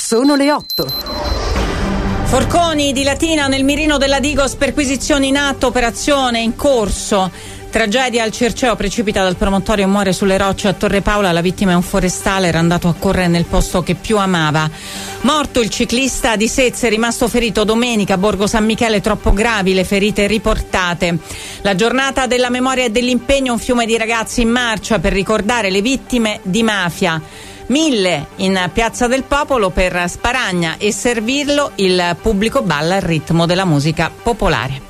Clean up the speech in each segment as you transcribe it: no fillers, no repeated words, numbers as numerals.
Sono le 8. Forconi di Latina nel mirino della Digos, perquisizioni in atto, operazione in corso. Tragedia al Circeo, precipita dal promontorio e muore sulle rocce a Torre Paola. La vittima è un forestale, era andato a correre nel posto che più amava. Morto il ciclista di Sezze, rimasto ferito domenica a Borgo San Michele, troppo gravi le ferite riportate. La giornata della memoria e dell'impegno, un fiume di ragazzi in marcia per ricordare le vittime di mafia. 1000 in Piazza del Popolo per Sparagna e servirlo, il pubblico balla al ritmo della musica popolare.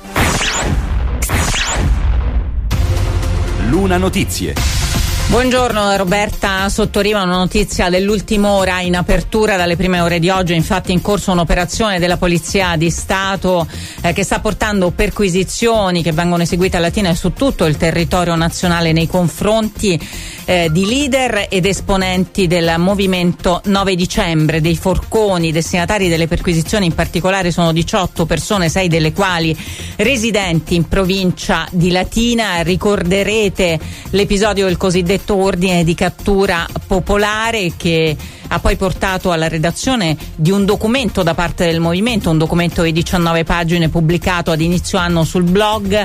Luna Notizie. Buongiorno da Roberta Sottoriva, una notizia dell'ultima ora in apertura. Dalle prime ore di oggi è infatti in corso un'operazione della Polizia di Stato che sta portando perquisizioni che vengono eseguite a Latina e su tutto il territorio nazionale nei confronti di leader ed esponenti del movimento 9 dicembre, dei forconi. Destinatari delle perquisizioni in particolare sono 18 persone, 6 delle quali residenti in provincia di Latina. Ricorderete l'episodio del cosiddetto ordine di cattura popolare che ha poi portato alla redazione di un documento da parte del movimento, un documento di 19 pagine pubblicato ad inizio anno sul blog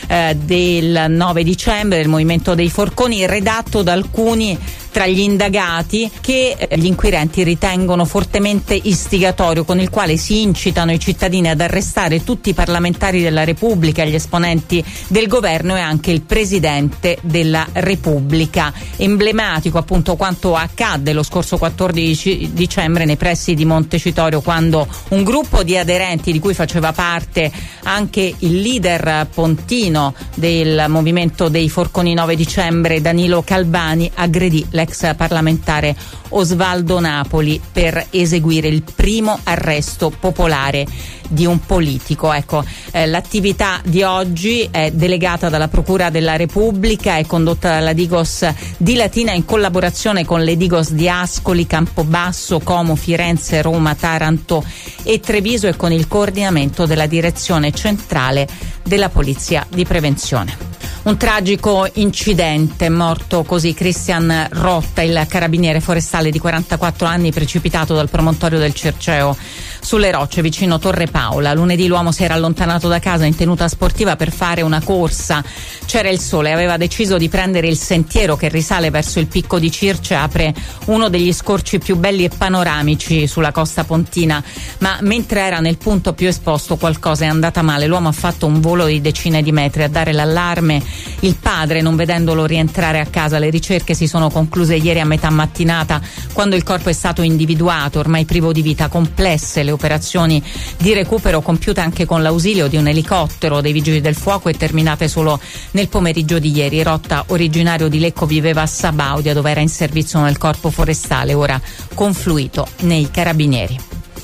del 9 dicembre del movimento dei forconi, redatto da alcuni tra gli indagati che gli inquirenti ritengono fortemente istigatorio, con il quale si incitano i cittadini ad arrestare tutti i parlamentari della Repubblica, gli esponenti del governo e anche il Presidente della Repubblica. Emblematico appunto quanto accadde lo scorso 14 dicembre nei pressi di Montecitorio, quando un gruppo di aderenti, di cui faceva parte anche il leader pontino del movimento dei forconi 9 dicembre, Danilo Calvani, aggredì l'ex parlamentare Osvaldo Napoli per eseguire il primo arresto popolare di un politico. Ecco, l'attività di oggi è delegata dalla Procura della Repubblica, è condotta dalla Digos di Latina in collaborazione con le Digos di Ascoli, Campobasso, Como, Firenze, Roma, Taranto e Treviso, e con il coordinamento della Direzione Centrale della Polizia di Prevenzione. Un tragico incidente, morto così Christian Rotta, il carabiniere forestale di 44 anni, precipitato dal promontorio del Circeo sulle rocce vicino Torre Paola. Lunedì l'uomo si era allontanato da casa in tenuta sportiva per fare una corsa. C'era il sole, aveva deciso di prendere il sentiero che risale verso il picco di Circe, apre uno degli scorci più belli e panoramici sulla costa pontina, ma mentre era nel punto più esposto qualcosa è andata male. L'uomo ha fatto un volo di decine di metri. A dare l'allarme il padre, non vedendolo rientrare a casa. Le ricerche si sono concluse ieri a metà mattinata, quando il corpo è stato individuato, ormai privo di vita. Complesse le operazioni di recupero, compiute anche con l'ausilio di un elicottero dei vigili del fuoco, e terminate solo nel pomeriggio di ieri. Rotta, originario di Lecco, viveva a Sabaudia, dove era in servizio nel corpo forestale, ora confluito nei carabinieri.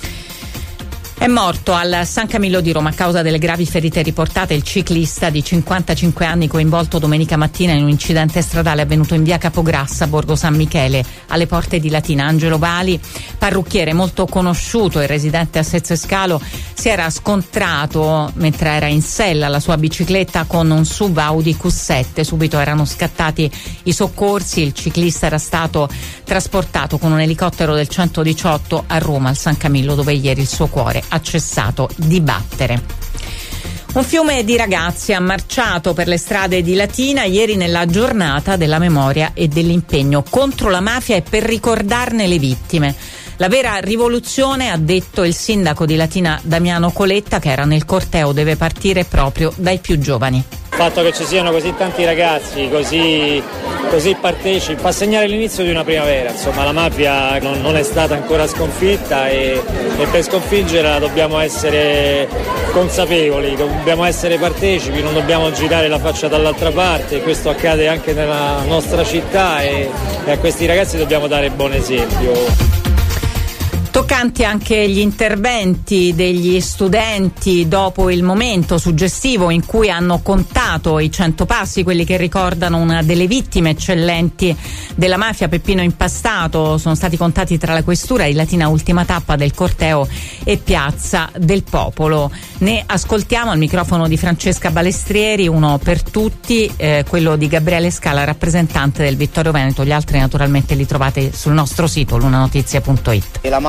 È morto al San Camillo di Roma a causa delle gravi ferite riportate il ciclista di 55 anni coinvolto domenica mattina in un incidente stradale avvenuto in via Capograssa, Borgo San Michele, alle porte di Latina. Angelo Bali, parrucchiere molto conosciuto e residente a Sezzescalo, si era scontrato mentre era in sella alla sua bicicletta con un SUV Audi Q7. Subito erano scattati i soccorsi. Il ciclista era stato trasportato con un elicottero del 118 a Roma, al San Camillo, dove ieri il suo cuore ha cessato di battere. Un fiume di ragazzi ha marciato per le strade di Latina ieri nella giornata della memoria e dell'impegno contro la mafia e per ricordarne le vittime. La vera rivoluzione, ha detto il sindaco di Latina Damiano Coletta, che era nel corteo, deve partire proprio dai più giovani. Il fatto che ci siano così tanti ragazzi, così partecipi, fa segnare l'inizio di una primavera. Insomma, la mafia non è stata ancora sconfitta e per sconfiggerla dobbiamo essere consapevoli, dobbiamo essere partecipi, non dobbiamo girare la faccia dall'altra parte. Questo accade anche nella nostra città e a questi ragazzi dobbiamo dare buon esempio. Toccanti anche gli interventi degli studenti dopo il momento suggestivo in cui hanno contato i 100 passi, quelli che ricordano una delle vittime eccellenti della mafia, Peppino Impastato. Sono stati contati tra la questura di Latina, ultima tappa del corteo, e Piazza del Popolo. Ne ascoltiamo al microfono di Francesca Balestrieri, uno per tutti, quello di Gabriele Scala, rappresentante del Vittorio Veneto. Gli altri naturalmente li trovate sul nostro sito lunanotizia.it. La mafia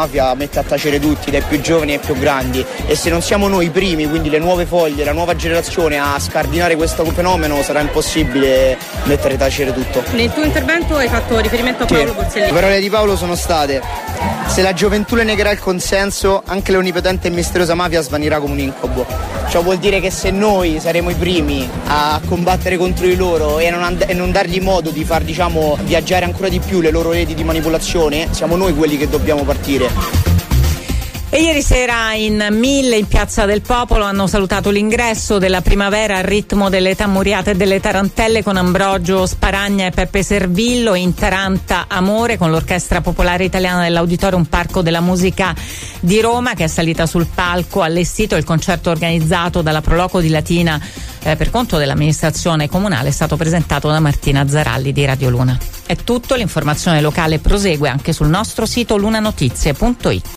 mette a tacere tutti, dai più giovani ai più grandi, e se non siamo noi i primi, quindi le nuove foglie, la nuova generazione, a scardinare questo fenomeno, sarà impossibile mettere a tacere tutto. Nel tuo intervento hai fatto riferimento a Paolo Borsellino. Le parole di Paolo sono state: se la gioventù le negherà il consenso, anche l'onnipotente e misteriosa mafia svanirà come un incubo. Ciò vuol dire che se noi saremo i primi a combattere contro di loro e non dargli modo di far, diciamo, viaggiare ancora di più le loro reti di manipolazione, siamo noi quelli che dobbiamo partire. E ieri sera in 1000 in Piazza del Popolo hanno salutato l'ingresso della primavera al ritmo delle tammuriate e delle tarantelle con Ambrogio Sparagna e Peppe Servillo in Taranta Amore, con l'Orchestra Popolare Italiana dell'Auditorium Parco della Musica di Roma, che è salita sul palco allestito. Il concerto organizzato dalla Proloco di Latina per conto dell'amministrazione comunale è stato presentato da Martina Zaralli di Radio Luna. È tutto, l'informazione locale prosegue anche sul nostro sito lunanotizie.it.